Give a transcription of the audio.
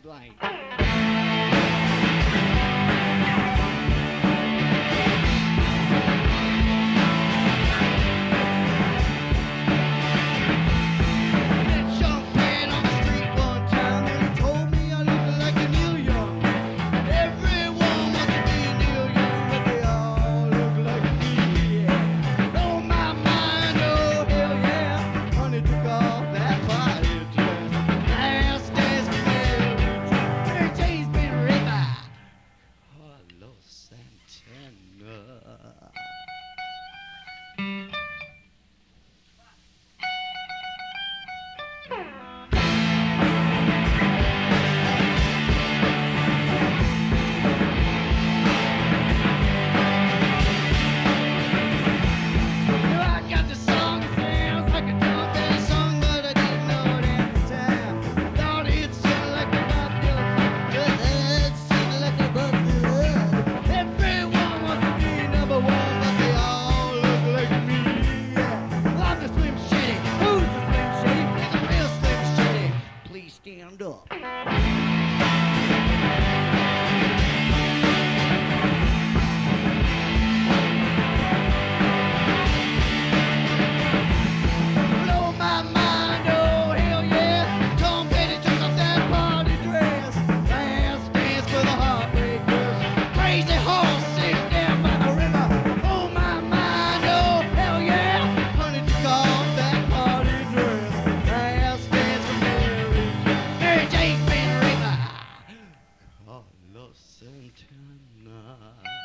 explain. Stand up. Blow my mind, oh hell yeah. Tom Petty took off that party dress. Last dance for the heartbreakers. Crazy horse sitting down by the river. Oh my mind, oh hell yeah. Honey took off that party dress. Last dance for Mary Jane Van River. Carlos Santana.